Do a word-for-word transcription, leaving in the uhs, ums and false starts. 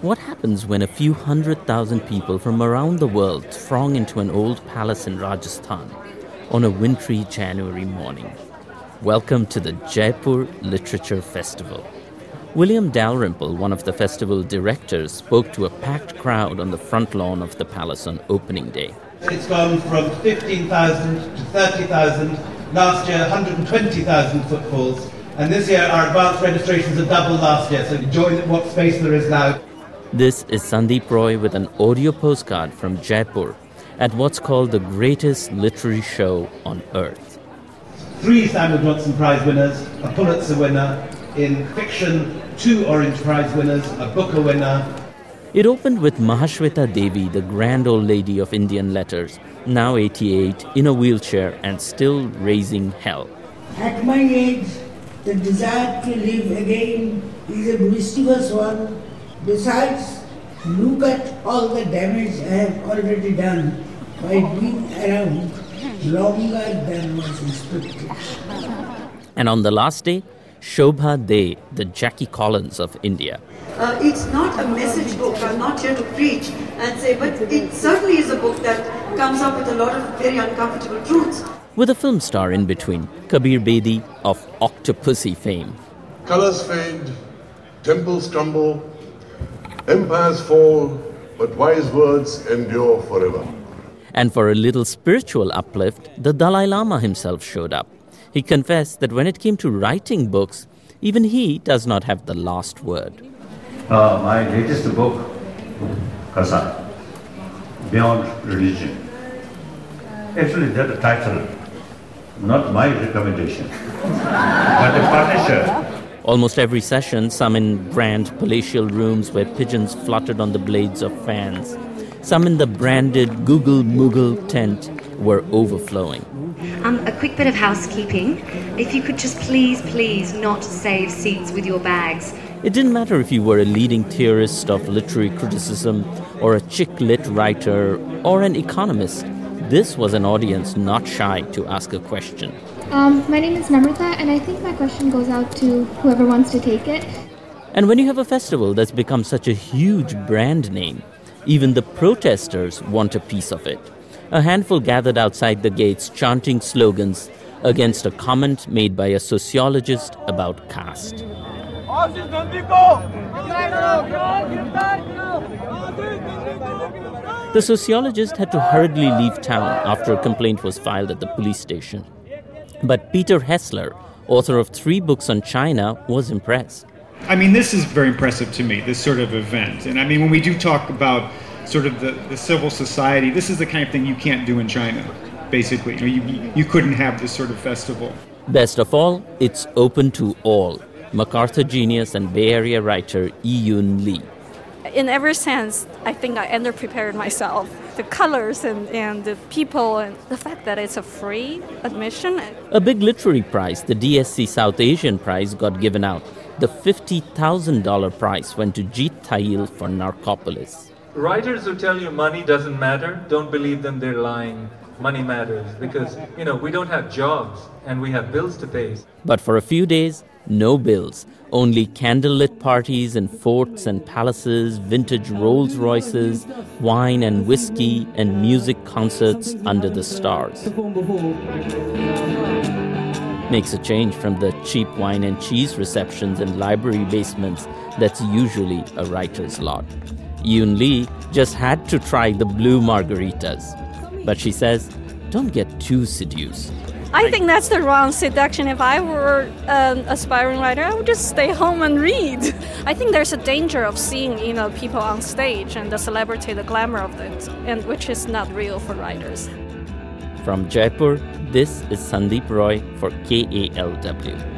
What happens when a few hundred thousand people from around the world throng into an old palace in Rajasthan on a wintry January morning? Welcome to the Jaipur Literature Festival. William Dalrymple, one of the festival directors, spoke to a packed crowd on the front lawn of the palace on opening day. It's gone from fifteen thousand to thirty thousand. Last year, one hundred twenty thousand footfalls. And this year, our advanced registrations are double last year, so enjoy what space there is now. This is Sandeep Roy with an audio postcard from Jaipur at what's called the greatest literary show on earth. Three Samuel Johnson Prize winners, a Pulitzer winner, in fiction, two Orange Prize winners, a Booker winner. It opened with Mahashweta Devi, the grand old lady of Indian letters, now eighty-eight, in a wheelchair and still raising hell. At my age, the desire to live again is a mischievous one. Besides, look at all the damage I have already done by being around longer than was expected. And on the last day, Shobha De, the Jackie Collins of India. Uh, it's not a message book. I'm not here to preach and say, but it certainly is a book that comes up with a lot of very uncomfortable truths. With a film star in between, Kabir Bedi of Octopussy fame. Colors fade, temples crumble, empires fall, but wise words endure forever. And for a little spiritual uplift, the Dalai Lama himself showed up. He confessed that when it came to writing books, even he does not have the last word. Uh, my latest book, Kasa, Beyond Religion. Actually, that title, not my recommendation, but a publisher. Almost every session, some in grand palatial rooms where pigeons fluttered on the blades of fans, some in the branded Google Moogle tent were overflowing. Um, a quick bit of housekeeping. If you could just please, please not save seats with your bags. It didn't matter if you were a leading theorist of literary criticism or a chick-lit writer or an economist. This was an audience not shy to ask a question. Um, my name is Namrata, and I think my question goes out to whoever wants to take it. And when you have a festival that's become such a huge brand name, even the protesters want a piece of it. A handful gathered outside the gates chanting slogans against a comment made by a sociologist about caste. The sociologist had to hurriedly leave town after a complaint was filed at the police station. But Peter Hessler, author of three books on China, was impressed. I mean, this is very impressive to me, this sort of event. And I mean, when we do talk about sort of the, the civil society, this is the kind of thing you can't do in China, basically. You, know, you, you couldn't have this sort of festival. Best of all, it's open to all. MacArthur genius and Bay Area writer Yi-Yun Lee. In every sense, I think I underprepared myself. The colors and, and the people and the fact that it's a free admission. A big literary prize, the D S C South Asian Prize, got given out. The fifty thousand dollars prize went to Jeet Thayil for Narcopolis. Writers who tell you money doesn't matter, don't believe them, they're lying. Money matters because, you know, we don't have jobs and we have bills to pay. But for a few days, no bills. Only candlelit parties in forts and palaces, vintage Rolls Royces, wine and whiskey, and music concerts under the stars. Makes a change from the cheap wine and cheese receptions in library basements that's usually a writer's lot. Yi-Yun Lee just had to try the blue margaritas. But she says, don't get too seduced. I think that's the wrong seduction. If I were an aspiring writer, I would just stay home and read. I think there's a danger of seeing, you know, people on stage and the celebrity, the glamour of it, and which is not real for writers. From Jaipur, this is Sandeep Roy for K A L W.